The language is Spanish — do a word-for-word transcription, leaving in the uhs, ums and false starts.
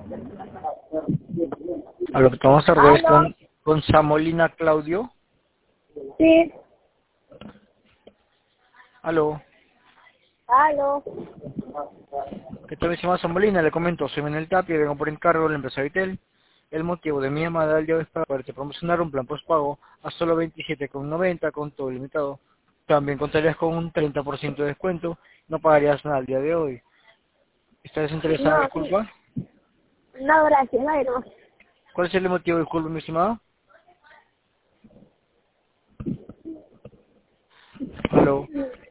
A lo que vamos a hablar es ¿Aló? con, con Samolina Claudio. Sí. Aló. ¿Aló? ¿Qué tal, mi estimada Samolina? Le comento, soy Menel Tapia, vengo por encargo de la empresa Vitel. El motivo de mi llamada del día de hoy es para poderte promocionar un plan postpago a solo veintisiete con noventa con todo limitado. También contarías con un treinta por ciento de descuento, no pagarías nada al día de hoy. ¿Estás interesado, No, sí. disculpa? No, gracias, no, no. ¿Cuál es el motivo, disculpa, mi estimado? Aló.